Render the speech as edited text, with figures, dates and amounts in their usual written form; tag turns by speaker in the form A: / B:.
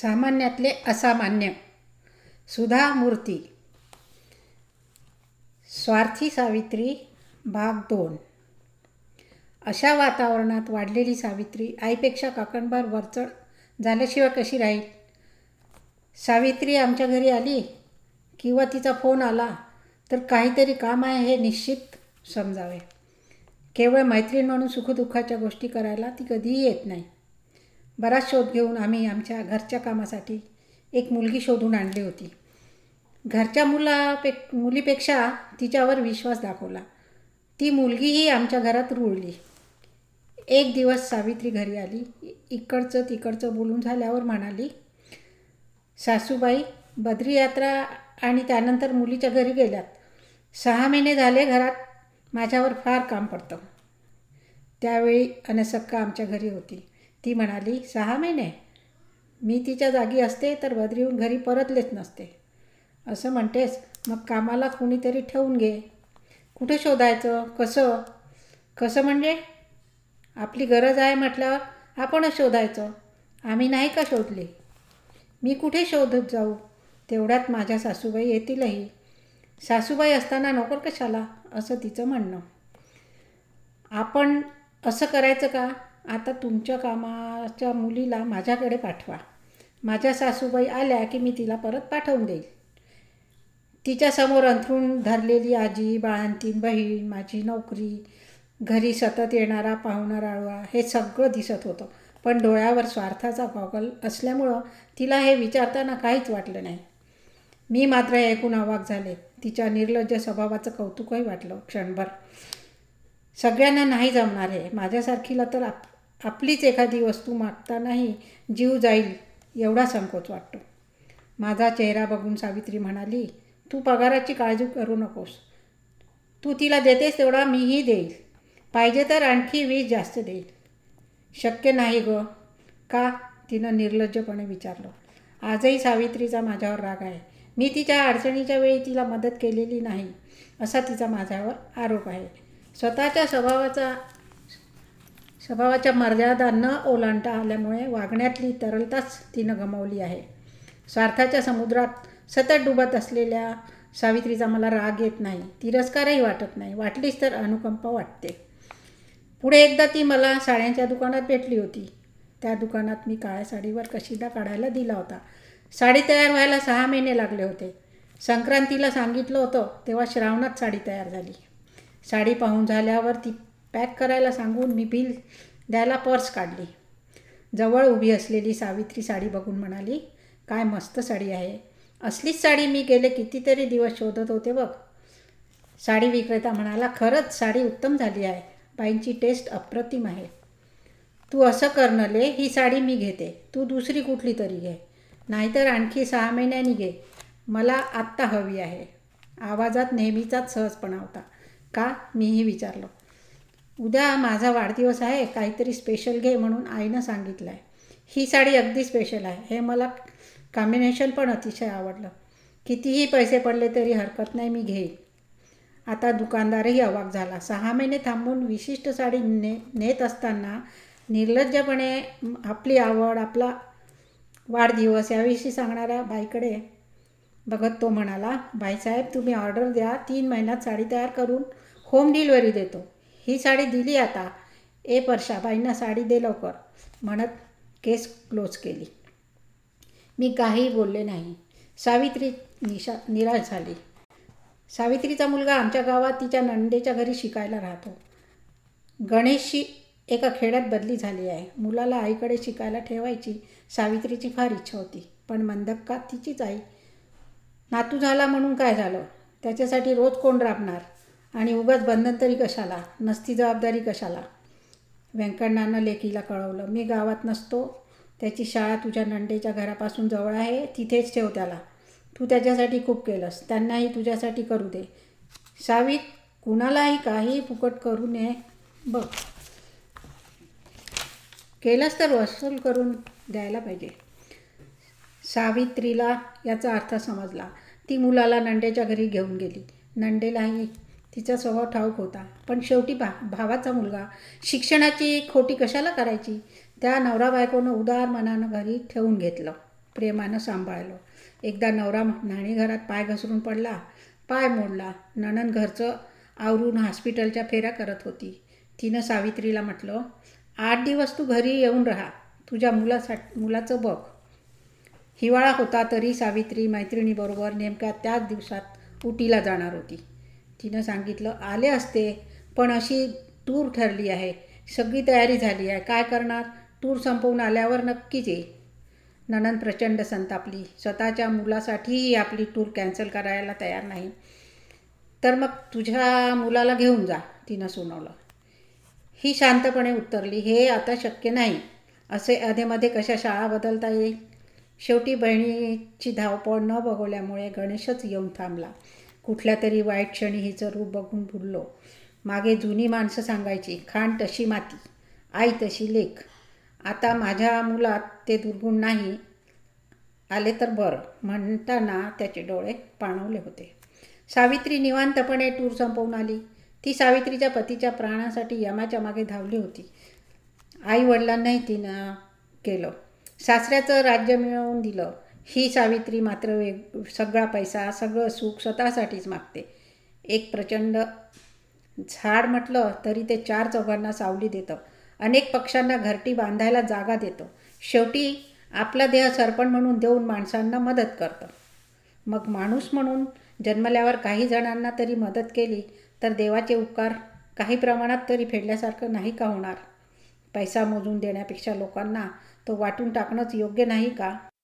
A: सामान्यातले असामान्य. सुधा मूर्ती. स्वार्थी सावित्री भाग 2. अशा वातावरणात वाढलेली सावित्री आईपेक्षा काकणभर वरचढ झाल्याशिवाय कशी राहील. सावित्री आमच्या घरी आली किंवा तिचा फोन आला तर काहीतरी काम आहे हे निश्चित समजावे. केवळ मैत्रीण म्हणून सुखदुःखाच्या गोष्टी करायला ती कधीही येत नाही. बराच शोध घेऊन आम्ही आमच्या घरच्या कामासाठी एक मुलगी शोधून आणली होती. घरच्या मुलीपेक्षा तिच्यावर विश्वास दाखवला. ती मुलगीही आमच्या घरात रुळली. एक दिवस सावित्री घरी आली. इकडचं तिकडचं बोलून झाल्यावर म्हणाली, सासूबाई बद्री यात्रा आणि त्यानंतर मुलीच्या घरी गेल्यात. 6 महिने झाले घरात माझ्यावर फार काम पडतं. त्यावेळी अनसक्का आमच्या घरी होती. ती म्हणाली, 6 महिने? मी तिच्या जागी असते तर बद्रीहून घरी परतलेच नसते. असं म्हणतेस, मग कामाला कुणीतरी ठेवून घे. कुठे शोधायचं? कसं म्हणजे? आपली गरज आहे म्हटल्यावर आपणच शोधायचं. आम्ही नाही का शोधली? मी कुठे शोधत जाऊ? तेवढ्यात माझ्या सासूबाई येतीलही. सासूबाई असताना नोकर कशाला, असं तिचं म्हणणं. आपण असं करायचं का? आता तुमच्या कामाच्या मुलीला माझ्याकडे पाठवा. माझ्या सासूबाई आल्या की मी तिला परत पाठवून देईल. तिच्यासमोर अंथरूण धरलेली आजी, बाळंतीण बहीण, माझी नोकरी, घरी सतत येणारा पाहुणा राळवा हे सगळं दिसत होतं. पण डोळ्यावर स्वार्थाचा गॉगल असल्यामुळं तिला हे विचारताना काहीच वाटलं नाही. मी मात्र ऐकून अवाक झाले. तिच्या निर्लज्ज स्वभावाचं कौतुकही वाटलं क्षणभर. सगळ्यांना नाही जमणार हे. माझ्यासारखीला तर आपलीच एखादी वस्तू मागतानाही जीव जाईल एवढा संकोच वाटतो. माझा चेहरा बघून सावित्री म्हणाली, तू पगाराची काळजी करू नकोस. तू तिला देतेस तेवढा मीही देईल. पाहिजे तर आणखी 20 जास्त देईल. शक्य नाही गं. का? तिनं निर्लज्जपणे विचारलं. आजही सावित्रीचा माझ्यावर राग आहे. मी तिच्या अडचणीच्या वेळी तिला मदत केलेली नाही असा तिचा माझ्यावर आरोप आहे. स्वतःच्या स्वभावाच्या मर्यादा न ओलांडता आल्यामुळे वागण्यातली तरलताच तिनं गमावली आहे. स्वार्थाच्या समुद्रात सतत डुबत असलेल्या सावित्रीचा मला राग येत नाही. तिरस्कारही वाटत नाही. वाटलीच तर अनुकंपा वाटते. पुढे एकदा ती मला साड्यांच्या दुकानात भेटली होती. त्या दुकानात मी काळ्या साडीवर कशिदा काढायला दिला होता. साडी तयार व्हायला 6 महिने लागले होते. संक्रांतीला सांगितलं होतं तेव्हा श्रावणात साडी तयार झाली. साडी पाहून झाल्यावर ती पॅक करायला सांगून मी बिल द्यायला पर्स काढली. जवळ उभी असलेली सावित्री साडी बघून म्हणाली, काय मस्त साडी आहे. असलीच साडी मी गेले कितीतरी दिवस शोधत होते बघ. साडी विक्रेता म्हणाला, खरंच साडी उत्तम झाली आहे. बाईंची टेस्ट अप्रतिम आहे. तू असं कर नले, ही साडी मी घेते. तू दुसरी कुठली तरी घे. नाहीतर आणखी 6 महिन्यांनी घे. मला आत्ता हवी आहे. आवाजात नेहमीचाच सहजपणा होता. का? मीही विचारलं. उद्या माझा वाढदिवस आहे. काहीतरी स्पेशल घे म्हणून आईनं सांगितलं आहे. ही साडी अगदी स्पेशल आहे. हे मला कॉम्बिनेशन पण अतिशय आवडलं. कितीही पैसे पडले तरी हरकत नाही, मी घेईन. आता दुकानदारही अवाक झाला. 6 महिने थांबून विशिष्ट साडी नेत असताना निर्लज्जपणे आपली आवड, आपला वाढदिवस याविषयी सांगणाऱ्या बाईकडे बघत तो म्हणाला, बाईसाहेब तुम्ही ऑर्डर द्या. 3 महिन्यात साडी तयार करून होम डिलिव्हरी देतो. ही साडी दिली आता. ए परशा, बाईंना साडी दे लवकर, म्हणत केस क्लोज केली. मी काही बोलले नाही. सावित्री निराश झाली. सावित्रीचा मुलगा आमच्या गावात तिच्या नणंदेच्या घरी शिकायला राहतो. गणेशची एका खेड्यात बदली झाली आहे. मुलाला आईकडे शिकायला ठेवायची सावित्रीची फार इच्छा होती. पण मंदक्का तिचीच आई. नातू झाला म्हणून काय झालं? त्याच्यासाठी रोज कोण राबणार? आणि उगाच बंधन तरी कशाला? नसती जबाबदारी कशाला? व्यंकण्णानं लेकीला कळवलं, मी गावात नसतो. त्याची शाळा तुझ्या नणंदेच्या घरापासून जवळ आहे. तिथेच ठेव त्याला. तू त्याच्यासाठी खूप केलंस. त्यांनाही तुझ्यासाठी करू दे. सावित, कुणालाही काही फुकट करू नये बघ. केलंस तर वसूल करून द्यायला पाहिजे. सावित्रीला याचा अर्थ समजला. ती मुलाला नणंदेच्या घरी घेऊन गेली. नणंदेलाही तिचा स्वभाव ठाऊक होता. पण शेवटी भावाचा मुलगा. शिक्षणाची खोटी कशाला करायची? त्या नवरा बायकोनं उदार मनानं घरी ठेवून घेतलं. प्रेमानं सांभाळलं. एकदा नवरा न्हाणीघरात पाय घसरून पडला, पाय मोडला. नणंद घरचं आवरून हॉस्पिटलच्या फेऱ्या करत होती. तिनं सावित्रीला म्हटलं, 8 दिवस तू घरी येऊन राहा, तुझ्या मुलाचं बघ. हिवाळा होता तरी सावित्री मैत्रिणीबरोबर नेमक्या त्याच दिवसात उटीला जाणार होती. तिनं सांगितलं, आले असते, पण अशी टूर ठरली आहे, सगळी तयारी झाली आहे, काय करणार, टूर संपवून आल्यावर नक्कीच येईल. नणंद प्रचंड संतापली. स्वतःच्या मुलासाठीही आपली टूर कॅन्सल करायला तयार नाही. तर मग तुझ्या मुलाला घेऊन जा, तिनं सुनावलं. ही शांतपणे उत्तरली, हे आता शक्य नाही. असे अधेमध्ये कशा शाळा बदलता येईल. शेवटी बहिणीची धावपळ न बघवल्यामुळे गणेशच येऊन थांबला. कुठल्या तरी वाईट क्षणी हिचं रूप बघून भुललो. मागे जुनी माणसं सांगायची, खाण तशी माती, आई तशी लेक. आता माझ्या मुलात ते दुर्गुण नाही आले तर बरं, म्हणताना त्याचे डोळे पाणवले होते. सावित्री निवांतपणे टूर संपवून आली. ती सावित्रीच्या पतीच्या प्राणासाठी यमाच्या मागे धावली होती. आई वडिलांनाही तिनं केलं. सासऱ्याचं राज्य मिळवून दिलं. ही सावित्री मात्र सगळा पैसा, सगळं सुख स्वतःसाठीच मागते. एक प्रचंड झाड म्हटलं तरी ते 4 चौघांना सावली देतं. अनेक पक्ष्यांना घरटी बांधायला जागा देतं. शेवटी आपला देह सरपण म्हणून देऊन माणसांना मदत करतं. मग माणूस म्हणून जन्मल्यावर काही जणांना तरी मदत केली तर देवाचे उपकार काही प्रमाणात तरी फेडल्यासारखं नाही का होणार. पैसा मोजून देण्यापेक्षा लोकांना तो वाटून टाकणंच योग्य नाही का.